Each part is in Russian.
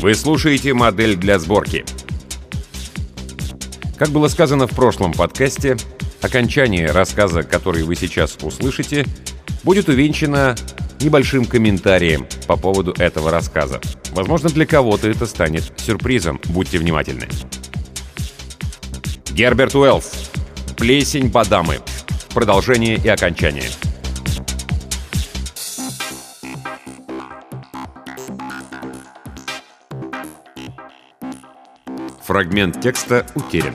Вы слушаете «Модель для сборки». Как было сказано в прошлом подкасте, окончание рассказа, который вы сейчас услышите, будет увенчано небольшим комментарием по поводу этого рассказа. Возможно, для кого-то это станет сюрпризом. Будьте внимательны. Герберт Уэллс. «Плесень Бадамы». Продолжение и окончание. Фрагмент текста утерян.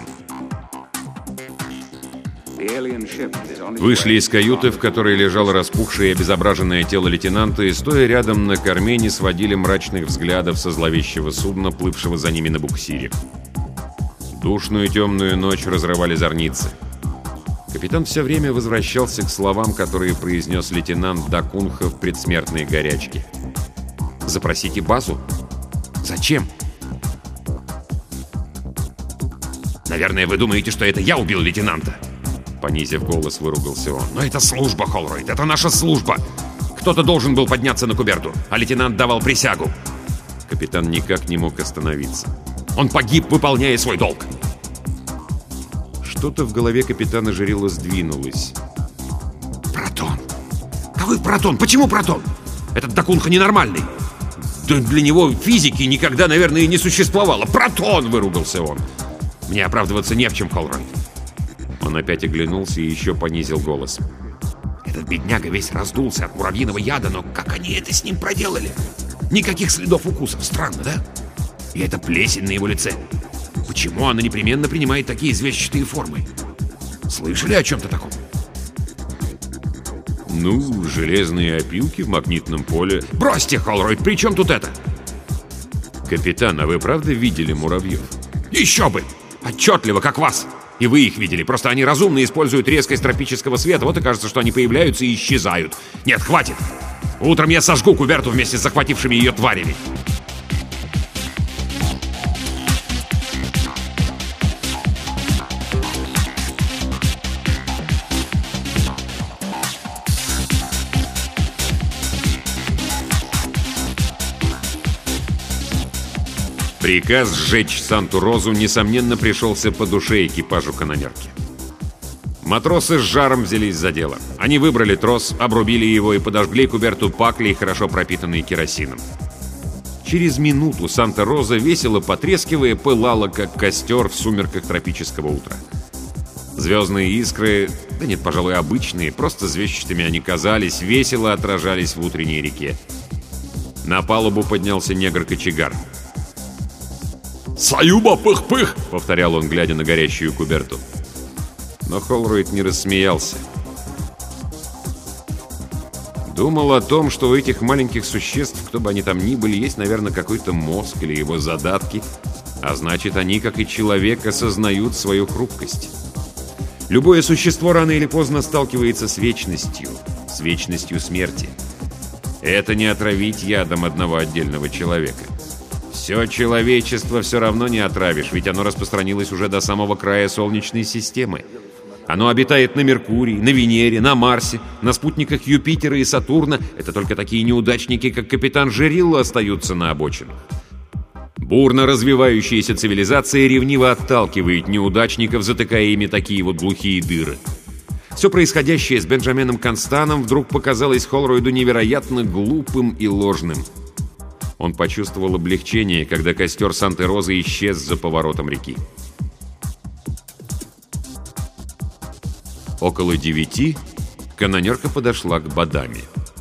Вышли из каюты, в которой лежало распухшее и обезображенное тело лейтенанта, и, стоя рядом на корме, не сводили мрачных взглядов со зловещего судна, плывшего за ними на буксире. Душную темную ночь разрывали зорницы. Капитан все время возвращался к словам, которые произнес лейтенант Дакунха в предсмертной горячке. «Запросите базу? Зачем?» «Наверное, вы думаете, что это я убил лейтенанта?» Понизив голос, выругался он. «Но это служба, Холройд, это наша служба! Кто-то должен был подняться на куберту, а лейтенант давал присягу!» Капитан никак не мог остановиться. «Он погиб, выполняя свой долг!» Что-то в голове капитана Жерилла сдвинулось. «Протон! Какой протон? Почему протон? Этот Дакунха ненормальный! Да для него физики никогда, наверное, и не существовало! Протон!» — выругался он. «Мне оправдываться не в чем, Холройд!» Он опять оглянулся и еще понизил голос. «Этот бедняга весь раздулся от муравьиного яда, но как они это с ним проделали? Никаких следов укусов, странно, да? И эта плесень на его лице. Почему она непременно принимает такие известчатые формы? Слышали о чем-то таком?» «Ну, железные опилки в магнитном поле...» «Бросьте, Холройд, при чем тут это?» «Капитан, а вы правда видели муравьев?» «Еще бы! Отчетливо, как вас! И вы их видели, просто они разумно используют резкость тропического света, вот и кажется, что они появляются и исчезают. Нет, хватит! Утром я сожгу куберту вместе с захватившими ее тварями!» Приказ сжечь Санту-Розу, несомненно, пришелся по душе экипажу канонерки. Матросы с жаром взялись за дело. Они выбрали трос, обрубили его и подожгли куберту паклей, хорошо пропитанной керосином. Через минуту Санта-Роза, весело потрескивая, пылала, как костер в сумерках тропического утра. Звездные искры, да нет, пожалуй, обычные, просто звездчатыми они казались, весело отражались в утренней реке. На палубу поднялся негр-кочегар. «Саюба, пых-пых!» — повторял он, глядя на горящую куберту. Но Холройд не рассмеялся. Думал о том, что у этих маленьких существ, кто бы они там ни были, есть, наверное, какой-то мозг или его задатки, а значит, они, как и человек, осознают свою хрупкость. Любое существо рано или поздно сталкивается с вечностью смерти. Это не отравить ядом одного отдельного человека. Все человечество все равно не отравишь, ведь оно распространилось уже до самого края Солнечной системы. Оно обитает на Меркурии, на Венере, на Марсе, на спутниках Юпитера и Сатурна. Это только такие неудачники, как капитан Жерилла, остаются на обочинах. Бурно развивающаяся цивилизация ревниво отталкивает неудачников, затыкая ими такие вот глухие дыры. Все происходящее с Бенджамином Констаном вдруг показалось Холройду невероятно глупым и ложным. Он почувствовал облегчение, когда костер Санты-Розы исчез за поворотом реки. Около 9 канонерка подошла к Бадаме.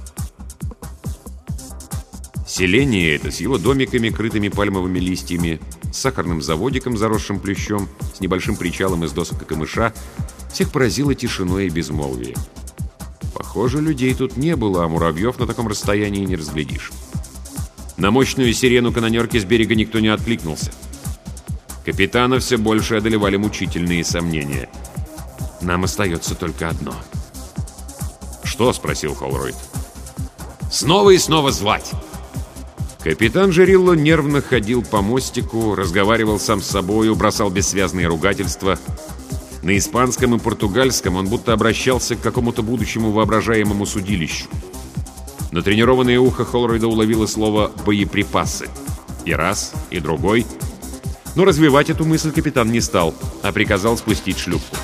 Селение это с его домиками, крытыми пальмовыми листьями, с сахарным заводиком, заросшим плющом, с небольшим причалом из досок и камыша, всех поразило тишиной и безмолвием. Похоже, людей тут не было, а муравьев на таком расстоянии не разглядишь. На мощную сирену канонерки с берега никто не откликнулся. Капитана все больше одолевали мучительные сомнения. «Нам остается только одно». «Что?» — спросил Холройд. «Снова и снова звать!» Капитан Жерилла нервно ходил по мостику, разговаривал сам с собою, бросал бессвязные ругательства. На испанском и португальском он будто обращался к какому-то будущему воображаемому судилищу. Натренированное ухо Холройда уловило слово «боеприпасы». И раз, и другой. Но развивать эту мысль капитан не стал, а приказал спустить шлюпку.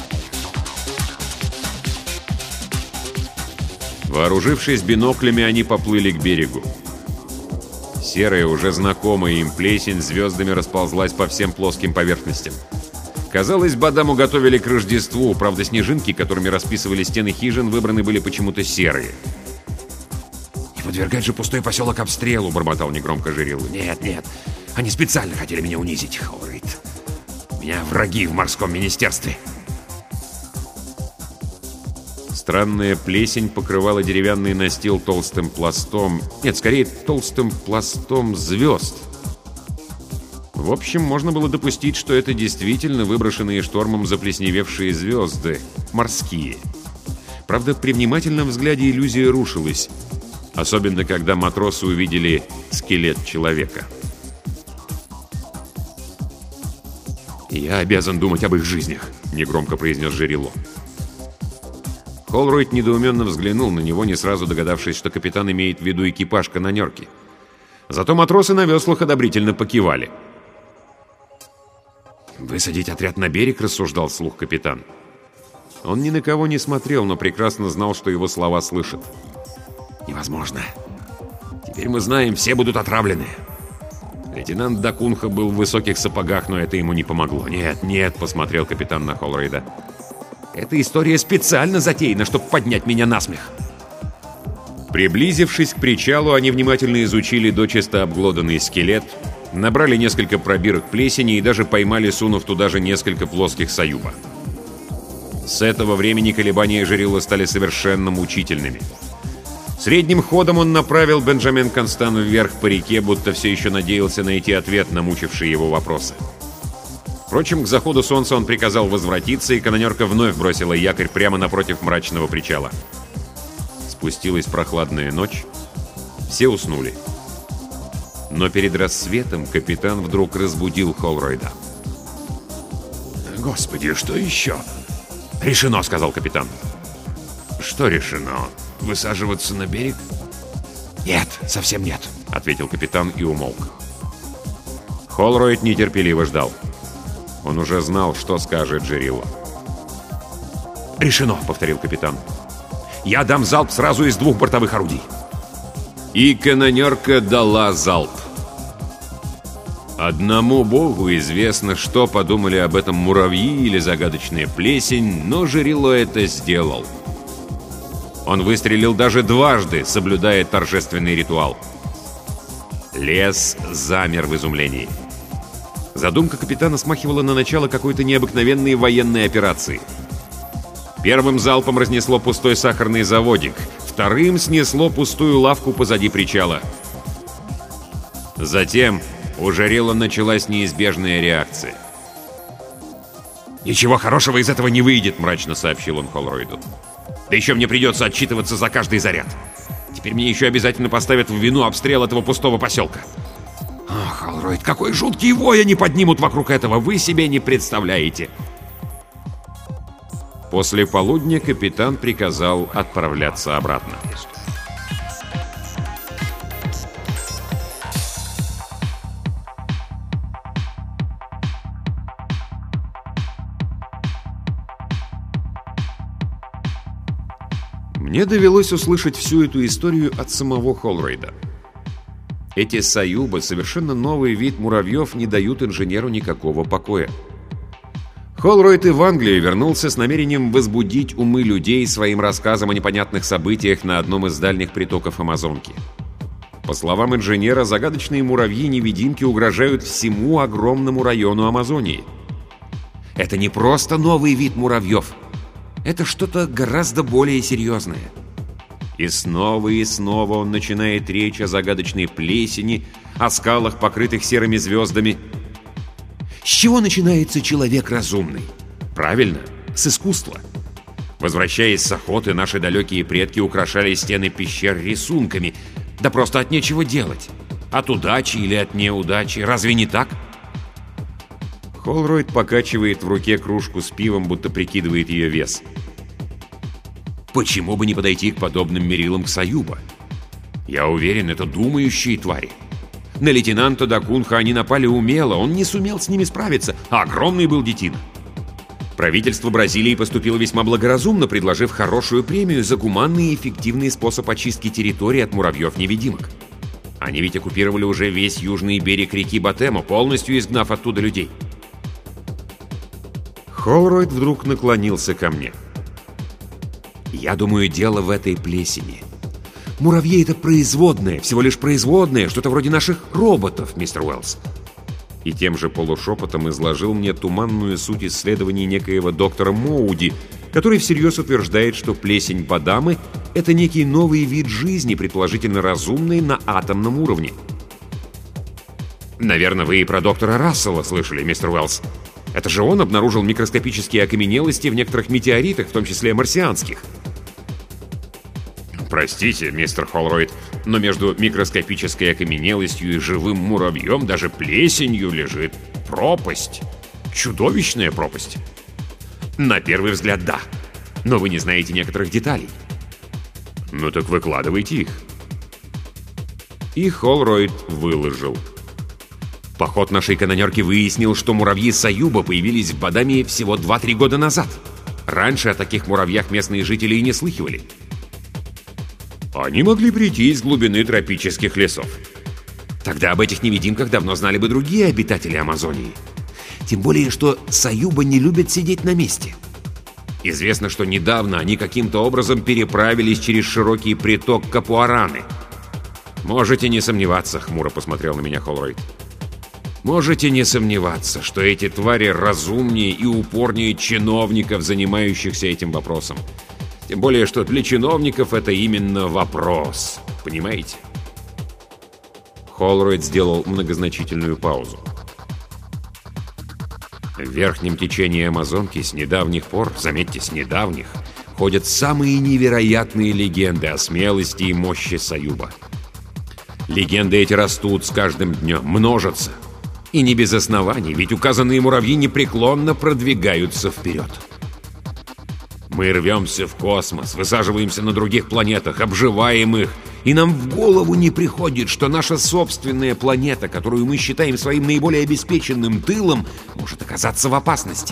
Вооружившись биноклями, они поплыли к берегу. Серая, уже знакомая им плесень звездами расползлась по всем плоским поверхностям. Казалось, Бадаму готовили к Рождеству, правда, снежинки, которыми расписывали стены хижин, выбраны были почему-то серые. «Не подвергать же пустой поселок обстрелу», — бормотал негромко Жерилла. «Нет, нет, они специально хотели меня унизить, Холройд. У меня враги в морском министерстве». Странная плесень покрывала деревянный настил толстым пластом... Нет, скорее, толстым пластом звезд. В общем, можно было допустить, что это действительно выброшенные штормом заплесневевшие звезды, морские. Правда, при внимательном взгляде иллюзия рушилась, особенно когда матросы увидели скелет человека. «Я обязан думать об их жизнях», — негромко произнес Жерило. Холройд недоуменно взглянул на него, не сразу догадавшись, что капитан имеет в виду экипаж канонерки. Зато матросы на веслах одобрительно покивали. «Высадить отряд на берег?» — рассуждал вслух капитан. Он ни на кого не смотрел, но прекрасно знал, что его слова слышат. «Невозможно. Теперь мы знаем, все будут отравлены». Лейтенант Дакунха был в высоких сапогах, но это ему не помогло. «Нет, нет», — посмотрел капитан на Холройда. «Эта история специально затеяна, чтобы поднять меня на смех». Приблизившись к причалу, они внимательно изучили дочисто обглоданный скелет, набрали несколько пробирок плесени и даже поймали, сунув туда же несколько плоских саюба. С этого времени колебания Жерилла стали совершенно мучительными. Средним ходом он направил Бенджамин Констан вверх по реке, будто все еще надеялся найти ответ на мучившие его вопросы. Впрочем, к заходу солнца он приказал возвратиться, и канонерка вновь бросила якорь прямо напротив мрачного причала. Спустилась прохладная ночь, все уснули. Но перед рассветом капитан вдруг разбудил Холройда. «Господи, что еще?» «Решено», — сказал капитан. «Что решено? Высаживаться на берег?» «Нет, совсем нет», — ответил капитан и умолк. Холройд нетерпеливо ждал. Он уже знал, что скажет Жерилла. «Решено», — повторил капитан. «Я дам залп сразу из 2 бортовых орудий». И канонерка дала залп. Одному богу известно, что подумали об этом муравьи или загадочная плесень, но Жерило это сделал. Он выстрелил даже дважды, соблюдая торжественный ритуал. Лес замер в изумлении. Задумка капитана смахивала на начало какой-то необыкновенной военной операции. Первым залпом разнесло пустой сахарный заводик, вторым снесло пустую лавку позади причала. Затем у Жерилла началась неизбежная реакция. «Ничего хорошего из этого не выйдет», — мрачно сообщил он Холройду. «Да еще мне придется отчитываться за каждый заряд. Теперь мне еще обязательно поставят в вину обстрел этого пустого поселка. Ах, Холройд, какой жуткий вой они поднимут вокруг этого, вы себе не представляете!» После полудня капитан приказал отправляться обратно. Мне довелось услышать всю эту историю от самого Холройда. Эти саюбы, совершенно новый вид муравьев, не дают инженеру никакого покоя. Холройд и в Англию вернулся с намерением возбудить умы людей своим рассказом о непонятных событиях на одном из дальних притоков Амазонки. По словам инженера, загадочные муравьи-невидимки угрожают всему огромному району Амазонии. Это не просто новый вид муравьев. Это что-то гораздо более серьезное. И снова он начинает речь о загадочной плесени, о скалах, покрытых серыми звездами. С чего начинается человек разумный? Правильно, с искусства. Возвращаясь с охоты, наши далекие предки украшали стены пещер рисунками. Да просто от нечего делать. От удачи или от неудачи. Разве не так? Холройд покачивает в руке кружку с пивом, будто прикидывает ее вес. Почему бы не подойти к подобным мерилам к Саюба? Я уверен, это думающие твари. На лейтенанта Дакунха они напали умело, он не сумел с ними справиться, а огромный был детина. Правительство Бразилии поступило весьма благоразумно, предложив хорошую премию за гуманный и эффективный способ очистки территории от муравьев-невидимок. Они ведь оккупировали уже весь южный берег реки Батемо, полностью изгнав оттуда людей. Холройд вдруг наклонился ко мне. «Я думаю, дело в этой плесени. Муравьи — это производные, всего лишь производные, что-то вроде наших роботов, мистер Уэллс». И тем же полушепотом изложил мне туманную суть исследований некоего доктора Моуди, который всерьез утверждает, что плесень Бадамы — это некий новый вид жизни, предположительно разумный на атомном уровне. Наверное, вы и про доктора Рассела слышали, мистер Уэллс. Это же он обнаружил микроскопические окаменелости в некоторых метеоритах, в том числе марсианских. Простите, мистер Холройд, но между микроскопической окаменелостью и живым муравьем, даже плесенью, лежит пропасть. Чудовищная пропасть. На первый взгляд, да. Но вы не знаете некоторых деталей. Ну так выкладывайте их. И Холройд выложил. Поход нашей канонерки выяснил, что муравьи Саюба появились в Бадаме всего 2-3 года назад. Раньше о таких муравьях местные жители и не слыхивали. Они могли прийти из глубины тропических лесов. Тогда об этих невидимках давно знали бы другие обитатели Амазонии. Тем более, что Саюба не любят сидеть на месте. Известно, что недавно они каким-то образом переправились через широкий приток Капуараны. «Можете не сомневаться», — хмуро посмотрел на меня Холройд. «Можете не сомневаться, что эти твари разумнее и упорнее чиновников, занимающихся этим вопросом. Тем более, что для чиновников это именно вопрос. Понимаете?» Холройд сделал многозначительную паузу. В верхнем течении Амазонки с недавних пор, заметьте, с недавних, ходят самые невероятные легенды о смелости и мощи Саюба. Легенды эти растут с каждым днем, множатся. И не без оснований, ведь указанные муравьи непреклонно продвигаются вперед. Мы рвемся в космос, высаживаемся на других планетах, обживаем их, и нам в голову не приходит, что наша собственная планета, которую мы считаем своим наиболее обеспеченным тылом, может оказаться в опасности.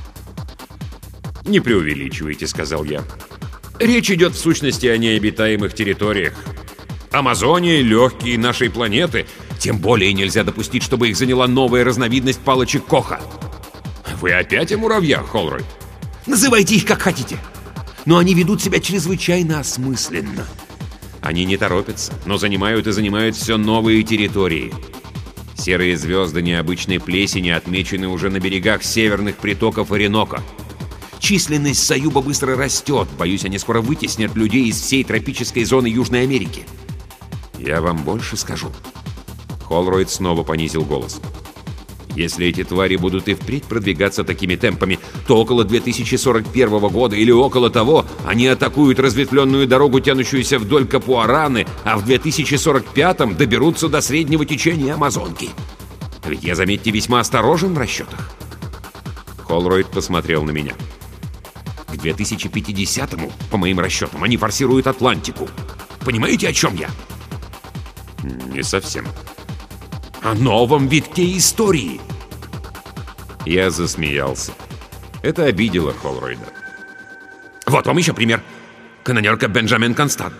«Не преувеличивайте», — сказал я. «Речь идет в сущности о необитаемых территориях. Амазония — легкие нашей планеты, тем более нельзя допустить, чтобы их заняла новая разновидность палочек Коха». «Вы опять о муравьях, Холройд?» «Называйте их как хотите. Но они ведут себя чрезвычайно осмысленно. Они не торопятся, но занимают и занимают все новые территории. Серые звезды необычной плесени отмечены уже на берегах северных притоков Оренока. Численность Саюба быстро растет. Боюсь, они скоро вытеснят людей из всей тропической зоны Южной Америки. Я вам больше скажу». Холройд снова понизил голос. «Если эти твари будут и впредь продвигаться такими темпами, то около 2041 года или около того они атакуют разветвленную дорогу, тянущуюся вдоль Капуараны, а в 2045-м доберутся до среднего течения Амазонки. Ведь я, заметьте, весьма осторожен в расчетах». Холройд посмотрел на меня. «К 2050-му, по моим расчетам, они форсируют Атлантику. Понимаете, о чем я?» «Не совсем». «О новом витке истории!» Я засмеялся. Это обидело Холройда. «Вот вам еще пример. Канонерка Бенджамин Констант».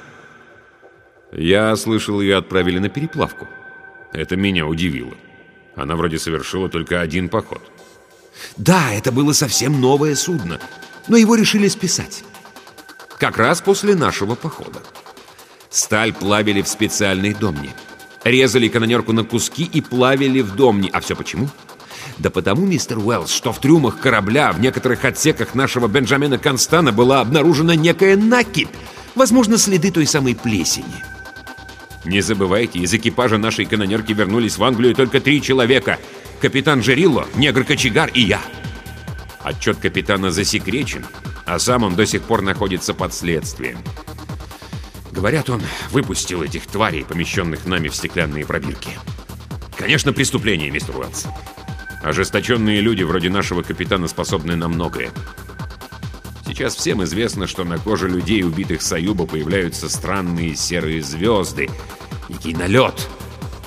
Я слышал, ее отправили на переплавку. Это меня удивило. Она вроде совершила только один поход. «Да, это было совсем новое судно, но его решили списать. Как раз после нашего похода. Сталь плавили в специальной домне. Резали канонерку на куски и плавили в домне. А все почему? Да потому, мистер Уэллс, что в трюмах корабля в некоторых отсеках нашего Бенджамина Констана была обнаружена некая накипь. Возможно, следы той самой плесени. Не забывайте, из экипажа нашей канонерки вернулись в Англию только 3 человека. Капитан Жерилло, негр-кочегар и я. Отчет капитана засекречен, а сам он до сих пор находится под следствием. Говорят, он выпустил этих тварей, помещенных нами в стеклянные пробирки. Конечно, преступление, мистер Уэллс. Ожесточенные люди вроде нашего капитана способны на многое. Сейчас всем известно, что на коже людей, убитых Саюба, появляются странные серые звезды. Некий налет.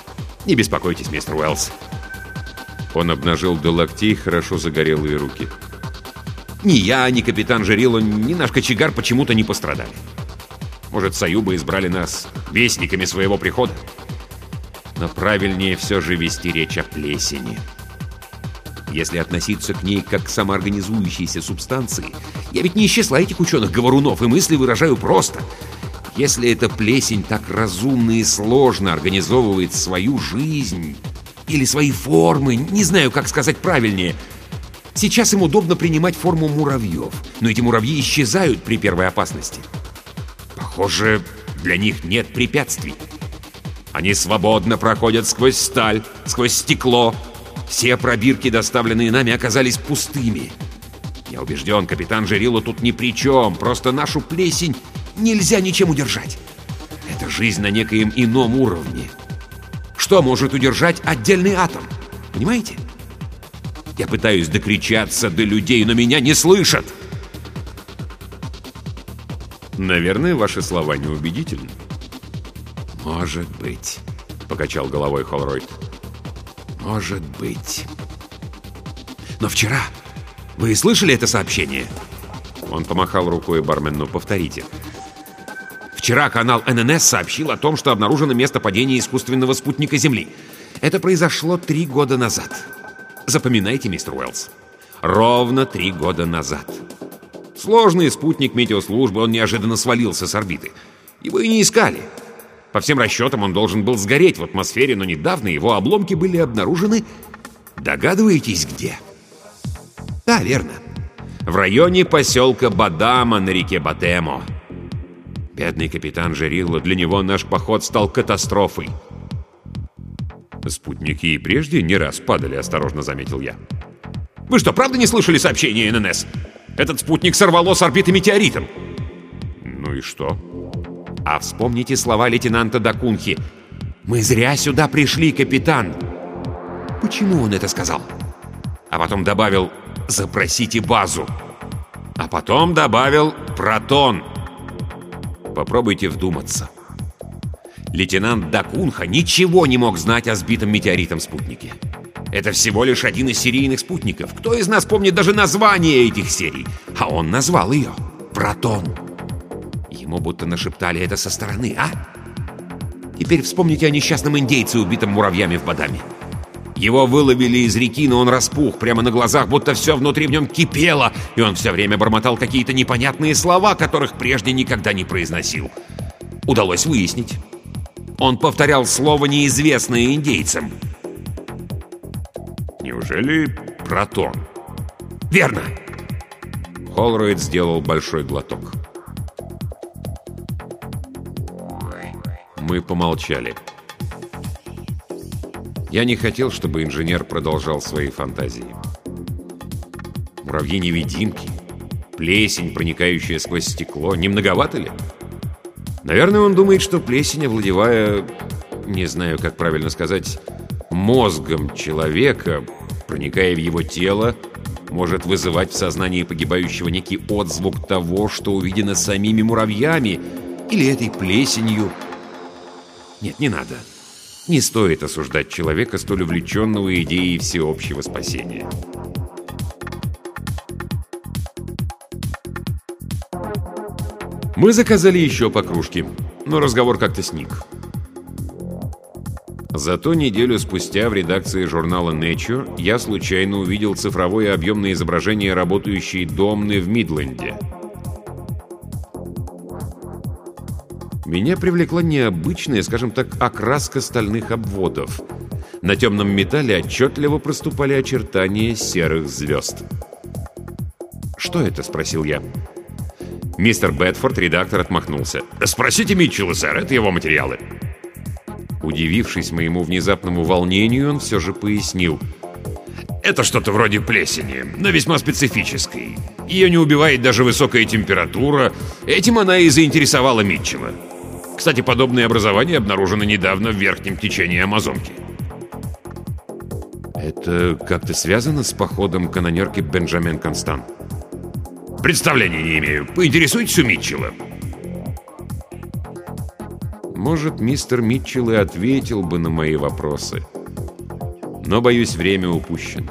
Не беспокойтесь, мистер Уэллс. Он обнажил до локтей хорошо загорелые руки. Ни я, ни капитан Жерило, ни наш кочегар почему-то не пострадали. Может, Саюбы избрали нас вестниками своего прихода? Но правильнее все же вести речь о плесени. Если относиться к ней как к самоорганизующейся субстанции, я ведь не из числа этих ученых-говорунов, и мысли выражаю просто. Если эта плесень так разумно и сложно организовывает свою жизнь или свои формы, не знаю, как сказать правильнее. Сейчас им удобно принимать форму муравьев, но эти муравьи исчезают при первой опасности. Похоже, для них нет препятствий. Они свободно проходят сквозь сталь, сквозь стекло. Все пробирки, доставленные нами, оказались пустыми. Я убежден, капитан Жерило тут ни при чем. Просто нашу плесень нельзя ничем удержать. Это жизнь на некоем ином уровне. Что может удержать отдельный атом? Понимаете? Я пытаюсь докричаться до людей, но меня не слышат. Наверное, ваши слова неубедительны. Может быть, покачал головой Холройд. Может быть. Но вчера вы слышали это сообщение? Он помахал рукой бармену. Повторите. Вчера канал ННС сообщил о том, что обнаружено место падения искусственного спутника Земли. Это произошло 3 года назад. Запоминайте, мистер Уэллс. Ровно 3 года назад. Сложный спутник метеослужбы, он неожиданно свалился с орбиты. Его и не искали. По всем расчетам он должен был сгореть в атмосфере, но недавно его обломки были обнаружены... Догадываетесь, где? Да, верно. В районе поселка Бадама на реке Батемо. Бедный капитан Жерило, для него наш поход стал катастрофой. Спутники и прежде не раз падали, осторожно заметил я. Вы что, правда не слышали сообщения ННС? Этот спутник сорвало с орбиты метеоритом. Ну и что? А вспомните слова лейтенанта Дакунхи. «Мы зря сюда пришли, капитан». Почему он это сказал? А потом добавил «запросите базу». А потом добавил «протон». Попробуйте вдуматься. Лейтенант Дакунха ничего не мог знать о сбитом метеоритом спутнике. Это всего лишь один из серийных спутников. Кто из нас помнит даже название этих серий? А он назвал ее «Протон». Ему будто нашептали это со стороны, а? Теперь вспомните о несчастном индейце, убитом муравьями в Бадаме. Его выловили из реки, но он распух прямо на глазах, будто все внутри в нем кипело, и он все время бормотал какие-то непонятные слова, которых прежде никогда не произносил. Удалось выяснить. Он повторял слово, неизвестное индейцам. Неужели протон? Верно. Холройд сделал большой глоток. Мы помолчали. Я не хотел, чтобы инженер продолжал свои фантазии. Муравьи-невидимки, плесень, проникающая сквозь стекло, не многовато ли? Наверное, он думает, что плесень, овладевая, не знаю, как правильно сказать, мозгом человека, проникая в его тело, может вызывать в сознании погибающего некий отзвук того, что увидено самими муравьями или этой плесенью. Нет, не надо. Не стоит осуждать человека, столь увлеченного идеей всеобщего спасения. Мы заказали еще по кружке, но разговор как-то сник. Зато неделю спустя в редакции журнала Nature я случайно увидел цифровое объемное изображение работающей домны в Мидленде. Меня привлекла необычная, скажем так, окраска стальных обводов. На темном металле отчетливо проступали очертания серых звезд. «Что это?» — спросил я. Мистер Бэдфорд, редактор, отмахнулся. «Спросите Митчелла, сэр, это его материалы». Удивившись моему внезапному волнению, он все же пояснил. «Это что-то вроде плесени, но весьма специфической. Ее не убивает даже высокая температура. Этим она и заинтересовала Митчелла. Кстати, подобные образования обнаружены недавно в верхнем течении Амазонки». «Это как-то связано с походом канонерки Бенджамин Констан?» «Представления не имею. Поинтересуйтесь у Митчелла». Может, мистер Митчелл и ответил бы на мои вопросы. Но, боюсь, время упущено.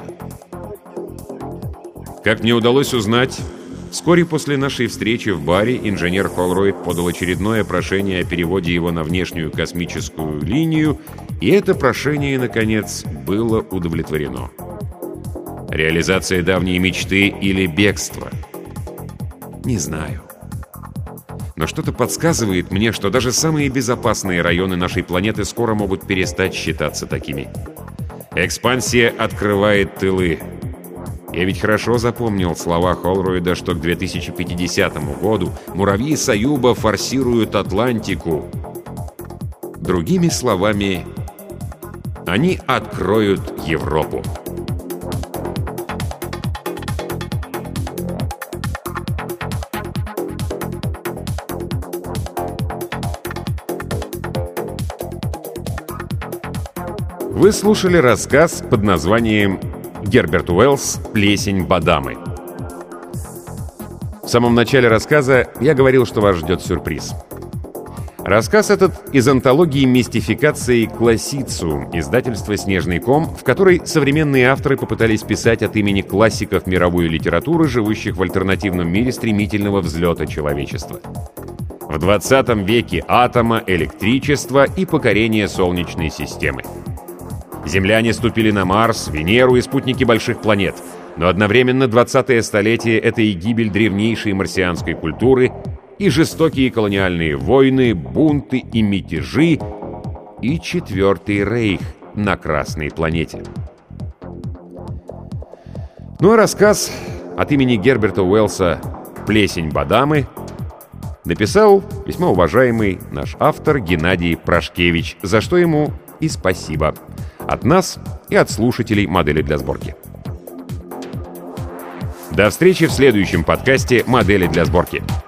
Как мне удалось узнать, вскоре после нашей встречи в баре инженер Холройд подал очередное прошение о переводе его на внешнюю космическую линию, и это прошение, наконец, было удовлетворено. Реализация давней мечты или бегство? Не знаю. Но что-то подсказывает мне, что даже самые безопасные районы нашей планеты скоро могут перестать считаться такими. Экспансия открывает тылы. Я ведь хорошо запомнил слова Холройда, что к 2050 году муравьи Союба форсируют Атлантику. Другими словами, они откроют Европу. Вы слушали рассказ под названием «Герберт Уэллс. Плесень Бадамы». В самом начале рассказа я говорил, что вас ждет сюрприз. Рассказ этот из антологии мистификации «Классициум» издательства «Снежный ком», в которой современные авторы попытались писать от имени классиков мировой литературы, живущих в альтернативном мире стремительного взлета человечества. В 20 веке атома, электричества и покорение Солнечной системы. Земляне ступили на Марс, Венеру и спутники больших планет. Но одновременно 20-е столетие — это и гибель древнейшей марсианской культуры, и жестокие колониальные войны, бунты и мятежи, и Четвертый рейх на Красной планете. Ну а рассказ от имени Герберта Уэллса «Плесень Бадамы» написал весьма уважаемый наш автор Геннадий Прошкевич, за что ему и спасибо. От нас и от слушателей «Модели для сборки». До встречи в следующем подкасте «Модели для сборки».